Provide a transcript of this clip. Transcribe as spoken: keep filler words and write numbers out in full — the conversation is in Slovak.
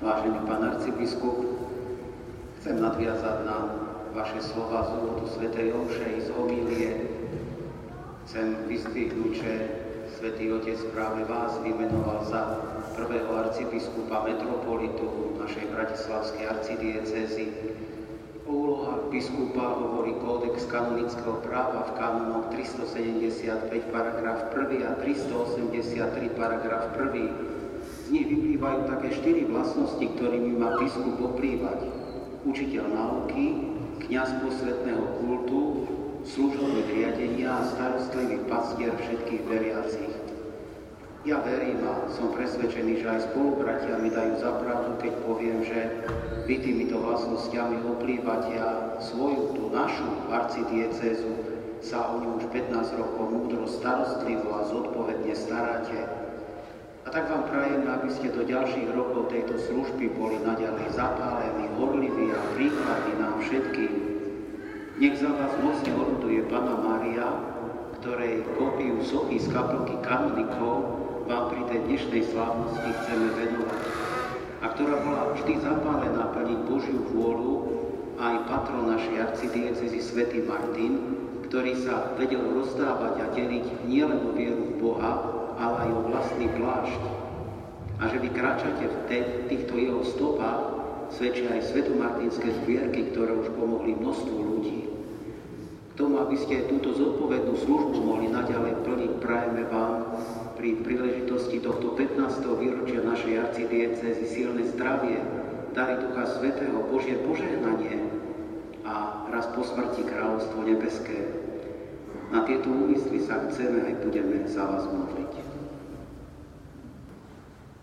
Vážený pán arcibiskup, chcem nadviazať na vaše slova z úvodu svätej omše z homílie. Chcem vyzdvihnúť, že svätý Otec práve vás vymenoval za prvého arcibiskupa metropolitu našej bratislavskej arcidiecézy. O úlohách biskupa hovorí kódex kanonického práva v kanonoch tristosedemdesiatpäť paragraf prvý a tristoosemdesiattri paragraf prvý. Z nich vyplývajú také štyri vlastnosti, ktorými má biskup oplývať. Učiteľ nauky, kňaz posvätného kultu, služobník riadenia a starostlivý pastier všetkých veriacich. Ja verím a som presvedčený, že aj spolubratia mi dajú za pravdu, keď poviem, že vy týmito vlastnosťami oplývate a svoju, tú našu arcidiecézu sa o ňu už pätnásť rokov múdro, starostlivo a zodpovedne staráte. A tak vám prajem, aby ste do ďalších rokov tejto služby boli naďalej zapálení, horliví a príkladní nám všetkým. Nech za vás mocne oruduje Panna Mária, ktorej kópiu sochy z kaplnky kanonikov vám pri tej dnešnej slávnosti chceme venovať. A ktorá bola vždy zapálená plniť Božiu vôľu, aj patron našej arcidiecézy svätý Martin, ktorý sa vedel rozdávať a deliť nielen o vieru v Boha, ale aj o vlastný plášť. A že vy kráčate v týchto jeho stopách, svedčia aj svetomartinské zbierky, ktoré už pomohli množstvu ľudí. K tomu, aby ste túto zodpovednú službu mohli naďalej plniť, prajeme vám pri príležitosti tohto pätnásteho výročia našej arcidiecézy silné zdravie, dary Ducha Svätého, Božie požehnanie a raz po smrti kráľovstvo nebeské. Na tieto úmysly sa chceme aj budeme za vás modliť.